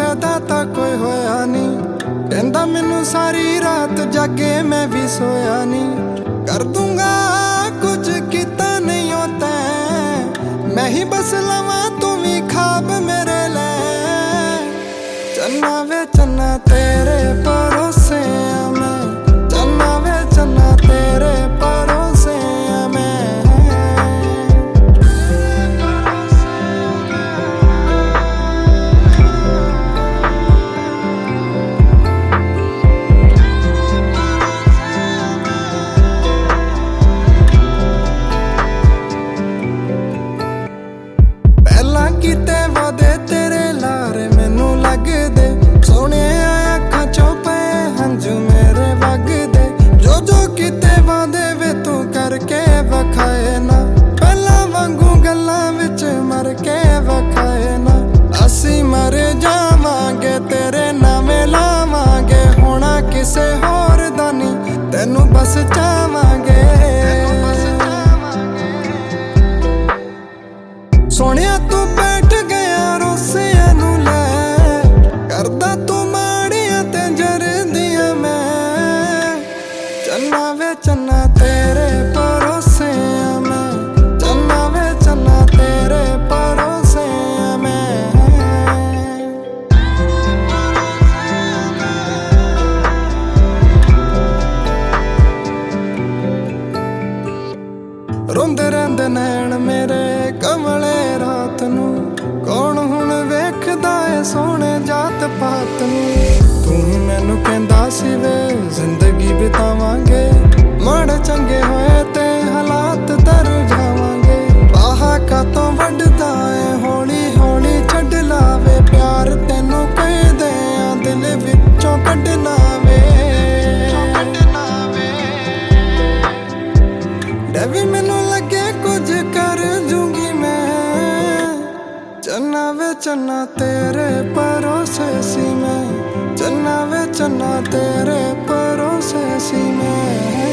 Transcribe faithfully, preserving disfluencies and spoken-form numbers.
फैदा तां कोई होया नहीं। कहंदा मैनू सारी रात जागे मैं भी सोया नहीं। कर दूंगा कुछ किता नहीं होता, मैं ही बस लवा तू भी ख्वाब मेरे ले। चन्ना वे चन्ना तेरे भरोसे मैं, चन्ना वे चन्ना तेरे भरोसे मैं। पहला कीते वादे तेरे लारे मैनू लगदे, सोने अखां चों पे हंझू मेरे वगदे। जो जो कीते वादे वे तू करके वखाए ना, पहला वांगू गल्लां विच मर के वखाए ना। असी मर जावांगे तेरे नामे लावांगे, होना किसे होर दा नहीं तैनू बस चावांगे। सोनिया तू बैठ गया रोसिया नू लै, करदा तू माड़ियां ते जरदियां मैं। चन्ना वे चन्ना तेरे भरोसे मैं, चन्ना वे चन्ना तेरे भरोसे मैं। रोंदे रहिंदे नैन मेरे कमले रात नू, कौन हुण वेखदा है सोहणे जात पात नू। तू ही मैनू कहंदा सी वे जिंदगी बितावांगे, माड़े चंगे होए ते हालात दर जावांगे। बाहा कातों वड्डदा है हौली हौली छड्ड लावे, प्यार तैनू कहदे आ दिल विचों कड्डना वे। डैवी मैनू लगे कुछ कर जूंगी मैं, चन्ना वे चन्ना तेरे भरोसे सी मैं, चन्ना वे चन्ना तेरे भरोसे सी मैं।